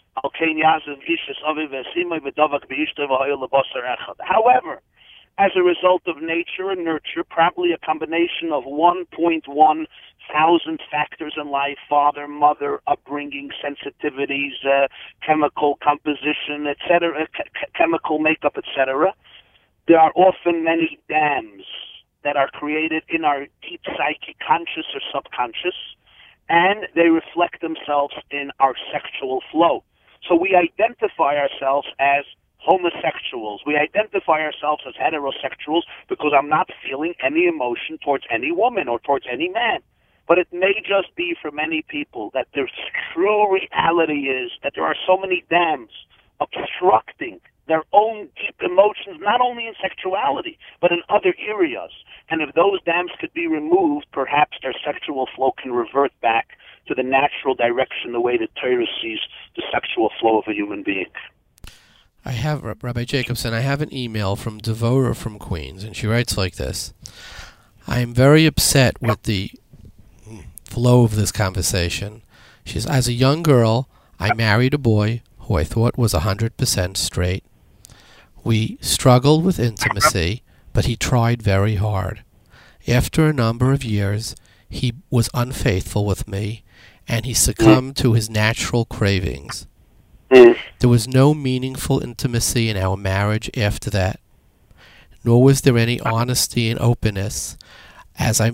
However, as a result of nature and nurture, probably a combination of one point one thousand factors in life, father, mother, upbringing, sensitivities, uh, chemical composition, et cetera, ch- chemical makeup, et cetera. There are often many dams that are created in our deep psyche, conscious or subconscious, and they reflect themselves in our sexual flow. So we identify ourselves as homosexuals. We identify ourselves as heterosexuals because I'm not feeling any emotion towards any woman or towards any man. But it may just be for many people that their true reality is that there are so many dams obstructing their own deep emotions, not only in sexuality, but in other areas. And if those dams could be removed, perhaps their sexual flow can revert back to the natural direction, the way that Torah sees the sexual flow of a human being. I have, Rabbi Jacobson, I have an email from Devora from Queens, and she writes like this. I am very upset with the flow of this conversation. She says, as a young girl, I married a boy who I thought was one hundred percent straight. We struggled with intimacy, but he tried very hard. After a number of years, he was unfaithful with me, and he succumbed to his natural cravings. There was no meaningful intimacy in our marriage after that, nor was there any honesty and openness as I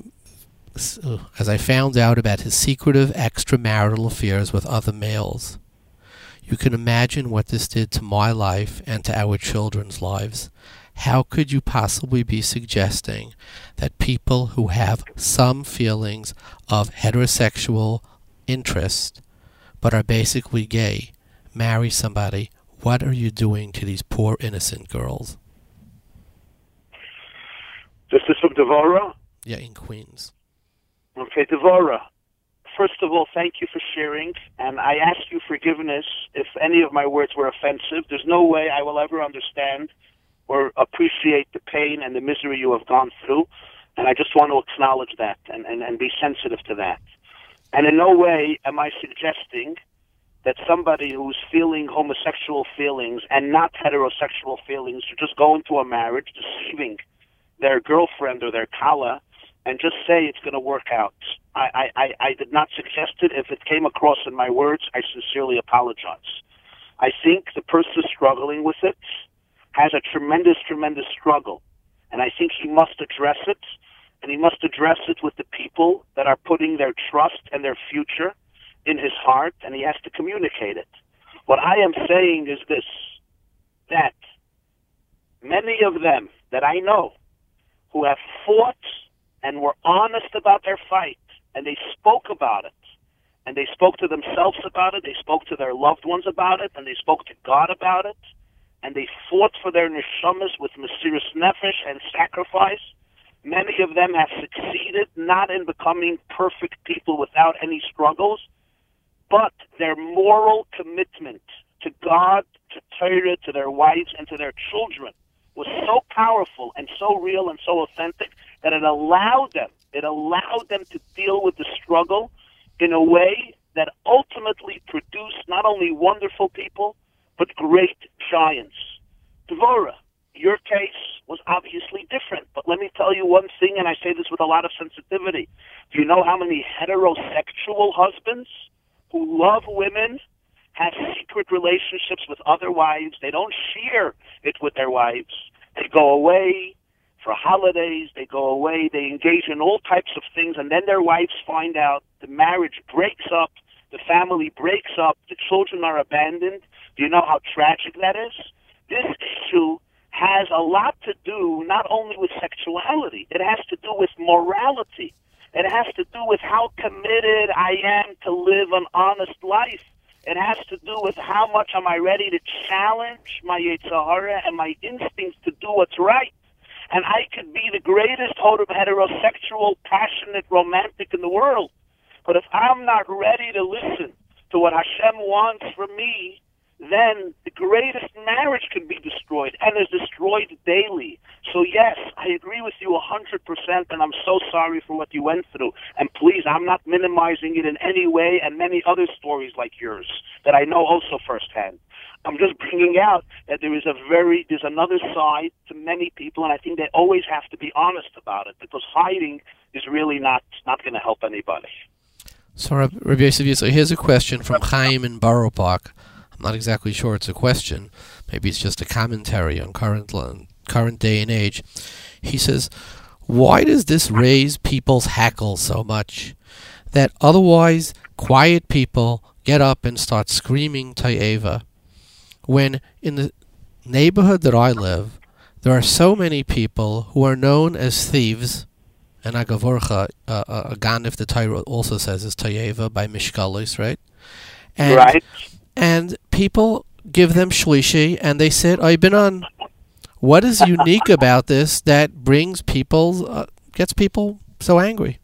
as I found out about his secretive extramarital affairs with other males. You can imagine what this did to my life and to our children's lives. How could you possibly be suggesting that people who have some feelings of heterosexual interest but are basically gay marry somebody? What are you doing to these poor innocent girls? This is from Devora? Yeah, in Queens. Okay, Devora. first of all, thank you for sharing, and I ask you forgiveness if any of my words were offensive. There's no way I will ever understand or appreciate the pain and the misery you have gone through, and I just want to acknowledge that and, and, and be sensitive to that. And in no way am I suggesting that somebody who's feeling homosexual feelings and not heterosexual feelings should just go into a marriage deceiving their girlfriend or their kala and just say it's going to work out. I, I, I did not suggest it. If it came across in my words, I sincerely apologize. I think the person struggling with it has a tremendous, tremendous struggle. And I think he must address it, and he must address it with the people that are putting their trust and their future in his heart, and he has to communicate it. What I am saying is this, that many of them that I know who have fought and were honest about their fight, and they spoke about it, and they spoke to themselves about it, they spoke to their loved ones about it, and they spoke to God about it, and they fought for their neshamas with mesiras nefesh and sacrifice. Many of them have succeeded, not in becoming perfect people without any struggles, but their moral commitment to God, to Torah, to their wives, and to their children was so powerful and so real and so authentic that it allowed them, it allowed them to deal with the struggle in a way that ultimately produced not only wonderful people, but great giants. Dvorah, your case was obviously different, but let me tell you one thing, and I say this with a lot of sensitivity. Do you know how many heterosexual husbands who love women have secret relationships with other wives? They don't share it with their wives. They go away for holidays, they go away, they engage in all types of things, and then their wives find out, the marriage breaks up, the family breaks up, the children are abandoned. Do you know how tragic that is? This issue has a lot to do not only with sexuality, it has to do with morality. It has to do with how committed I am to live an honest life. It has to do with how much am I ready to challenge my Yetzer Hara and my instincts to do what's right. And I could be the greatest heterosexual, passionate, romantic in the world. But if I'm not ready to listen to what Hashem wants from me, then the greatest marriage can be destroyed and is destroyed daily. So yes, I agree with you one hundred percent, and I'm so sorry for what you went through. And please, I'm not minimizing it in any way, and many other stories like yours that I know also firsthand. I'm just bringing out that there is a very, there's another side to many people, and I think they always have to be honest about it, because hiding is really not, not going to help anybody. So, Rabbi Yosef Yitzchak, here's a question from Chaim in Borough Park. I'm not exactly sure it's a question. Maybe it's just a commentary on current current day and age. He says, why does this raise people's hackles so much that otherwise quiet people get up and start screaming Ta'eva, when in the neighborhood that I live, there are so many people who are known as thieves, and Agavorcha, uh, a Ganif, the Torah also says is Ta'eva by Mishkalis, right? And, right. And people give them shlishi, and they said, I've been on. What is unique about this that brings people, uh, gets people so angry?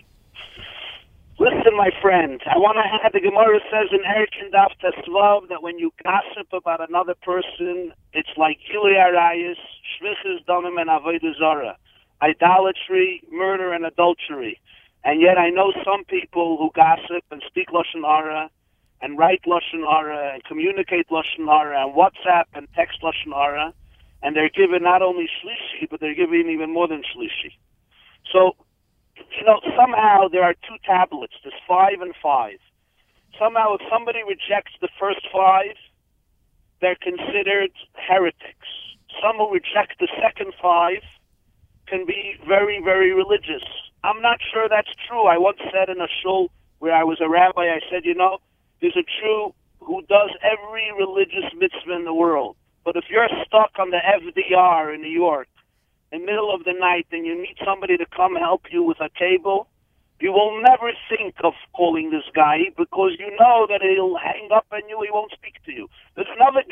Listen, my friend, I want to add, the Gemara says in Erkin Daf Tesvav that when you gossip about another person, it's like Gilui Arayis, Shvichas Damim and Avodah Zarah, idolatry, murder, and adultery. And yet I know some people who gossip and speak Lashon Hara, and write Lashon Hara, and communicate Lashon Hara, and WhatsApp and text Lashon Hara, and they're given not only Shlishi, but they're given even more than Shlishi. So, you know, somehow there are two tablets, there's five and five. Somehow if somebody rejects the first five, they're considered heretics. Some who reject the second five can be very, very religious. I'm not sure that's true. I once said in a shul where I was a rabbi, I said, you know, there's a Jew who does every religious mitzvah in the world. But if you're stuck on the F D R in New York, in the middle of the night, and you need somebody to come help you with a cable, you will never think of calling this guy, because you know that he'll hang up on you, he won't speak to you. There's another guy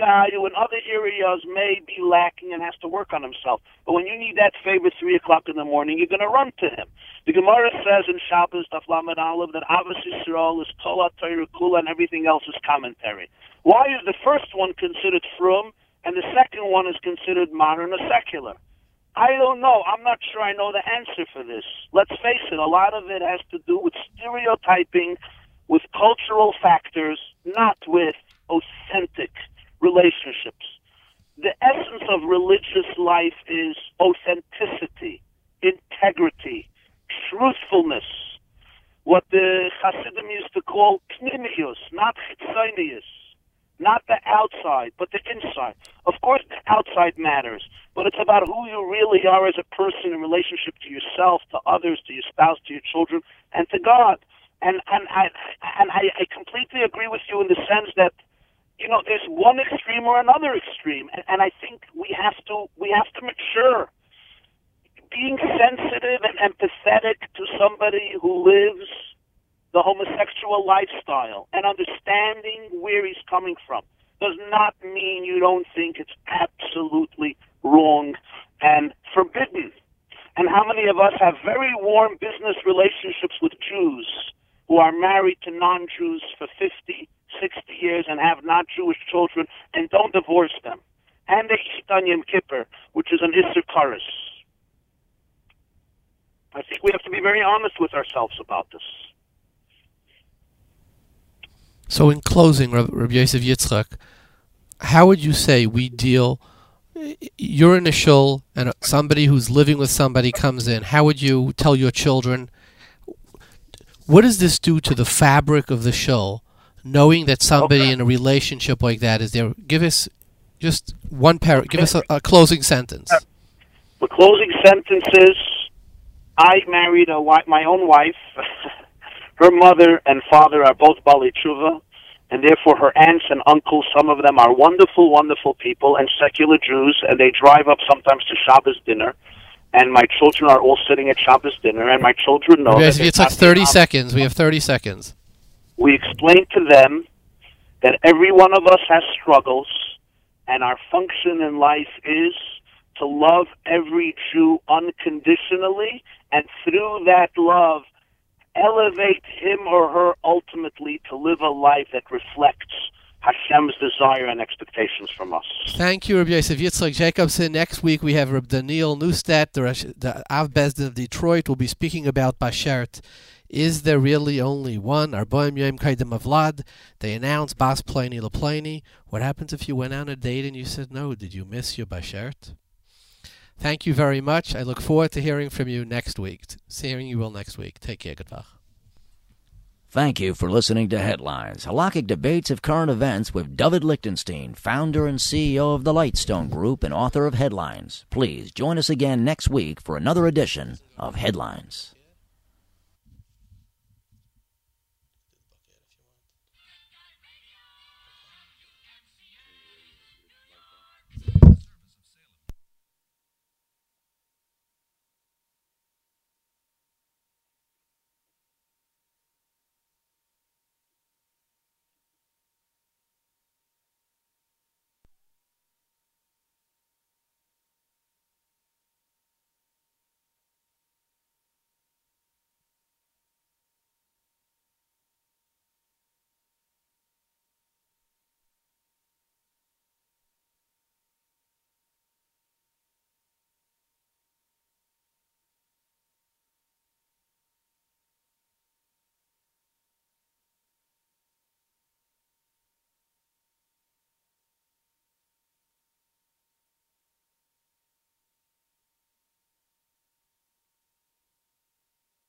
value in other areas may be lacking and has to work on himself. But when you need that favor at three o'clock in the morning, you're going to run to him. The Gemara says in Shabbos, Daf Lamed Aleph, that Avos Yisrael is Torah, Torah, Kula, and everything else is commentary. Why is the first one considered frum and the second one is considered modern or secular? I don't know. I'm not sure I know the answer for this. Let's face it, a lot of it has to do with stereotyping, with cultural factors, not with authentic relationships. The essence of religious life is authenticity, integrity, truthfulness, what the Hasidim used to call pnimius, not chitzonius, not the outside, but the inside. Of course, the outside matters, but it's about who you really are as a person in relationship to yourself, to others, to your spouse, to your children, and to God. And and I and I, I completely agree with you in the sense that, you know, there's one extreme or another extreme, and, and I think we have to we have to mature. Being sensitive and empathetic to somebody who lives the homosexual lifestyle and understanding where he's coming from does not mean you don't think it's absolutely wrong and forbidden. And how many of us have very warm business relationships with Jews who are married to non-Jews for fifty, sixty years and have not Jewish children and don't divorce them? And they eat on Yom Kippur, which is an Isser Kares. I think we have to be very honest with ourselves about this. So in closing, Rabbi Yosef Yitzchak, how would you say we deal, you're in a shul and somebody who's living with somebody comes in, how would you tell your children, what does this do to the fabric of the shul, knowing that somebody okay. in a relationship like that is there? Give us just one par- give us a, a closing sentence. The closing sentence is, I married a wife, my own wife. Her mother and father are both Bali Tshuva, and therefore her aunts and uncles, some of them are wonderful, wonderful people and secular Jews, and they drive up sometimes to Shabbos dinner, and my children are all sitting at Shabbos dinner, and my children know yes, that... It's like thirty seconds. We have thirty seconds. We explain to them that every one of us has struggles, and our function in life is to love every Jew unconditionally, and through that love, elevate him or her ultimately to live a life that reflects Hashem's desire and expectations from us. Thank you, Rabbi Yosef Yitzchak Jacobson. Next week we have Rabbi Daniel Neustadt, the, the Av Bezdin of Detroit, will be speaking about Bashert. Is there really only one? Arbaim Yom Kaidem Avlad. They announced Bas Pliny LaPliny. What happens if you went on a date and you said no? Did you miss your Bashert? Thank you very much. I look forward to hearing from you next week. Hearing you all next week. Take care. Goodbye. Thank you for listening to Headlines, halakhic debates of current events with David Lichtenstein, founder and C E O of the Lightstone Group and author of Headlines. Please join us again next week for another edition of Headlines.